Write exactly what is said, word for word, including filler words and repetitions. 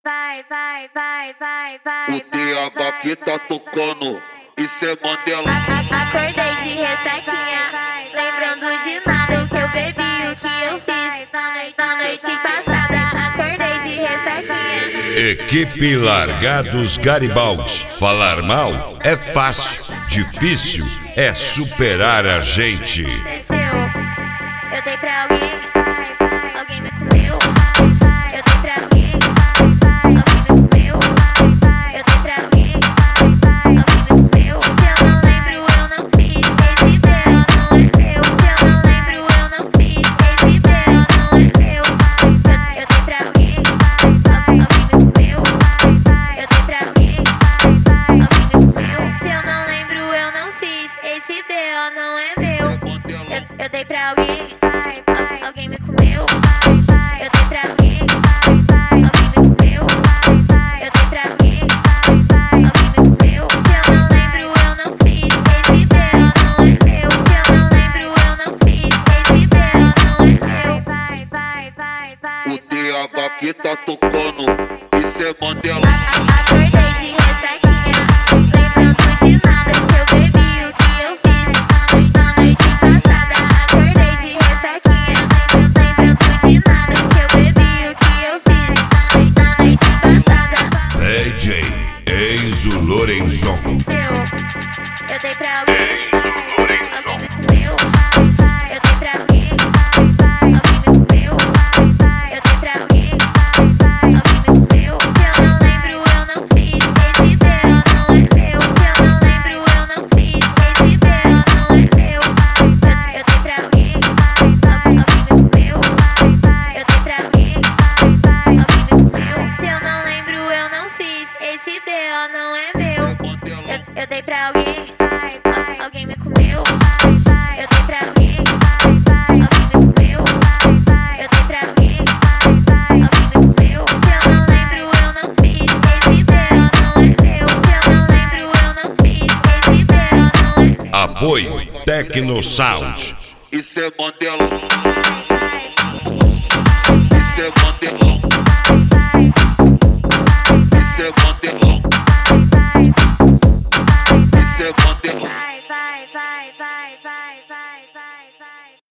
vai, vai, vai, vai, vai. O T H que tá tocando, isso é Mandela. Acordei de ressaquinha, lembrando de nada, o que eu bebi, o que eu fiz na noite, na noite passada. Acordei de ressaquinha. Equipe Largados Garibaldi. Falar mal é fácil, difícil é superar a gente. Eu dei pra alguém, alguém me comeu. Eu dei pra alguém, alguém me comeu. Eu dei pra alguém, alguém me comeu. Se eu não lembro, eu não fiz. Esse B O não é meu. Se eu não lembro, eu não fiz. Esse B O não é meu. Eu, eu dei pra alguém, alguém, alguém me comeu. Eu dei pra alguém, alguém me comeu. Se eu não lembro, eu não fiz. Esse B O não é meu. Eu, eu dei pra alguém, alguém me comeu. Eu dei pra alguém, alguém me comeu. Eu dei pra alguém, alguém me comeu. Se eu não lembro, eu não fiz. Esse B O não é meu. Se eu não lembro, eu não fiz. Esse B O não é meu. Vai, vai, vai, vai. O T H que tá tocando, isso é Mandela. Acordei de ressaquinha, lembrando de nada, o que eu bebi, o que eu fiz na noite passada. Acordei de ressaquinha, lembrando de nada, o que eu bebi, o que eu fiz na noite passada. D J Enzo Lorenzon. Eu, eu dei pra alguém, alguém me comeu. Eu dei pra alguém, alguém me comeu. Eu dei pra alguém, alguém me comeu. Se eu não lembro, eu não fiz. Esse B O não é meu. Se eu não lembro, eu não fiz. Esse B O não é meu. Eu, eu dei pra alguém, alguém, alguém me comeu. Eu dei pra alguém, alguém me comeu. Se eu não lembro, eu não fiz. Esse B O não é meu. Eu, eu dei pra alguém, al- alguém me comeu. Eu dei pra alguém, alguém me comeu. Eu dei pra alguém, alguém me comeu. Se eu não lembro, eu não fiz. Esse B O não é meu. Se eu não lembro, eu não fiz. Esse B O não é meu. Apoio Tecno Sound. Isso é Mandela. Isso é Mandela.